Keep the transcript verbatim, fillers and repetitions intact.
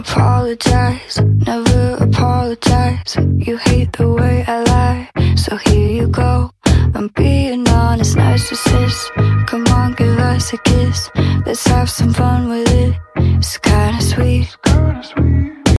apologize, never apologize. You hate the way I lie, so here you go. I'm being honest, narcissist. Come on, give us a kiss. Let's have some fun with it. It's kinda sweet.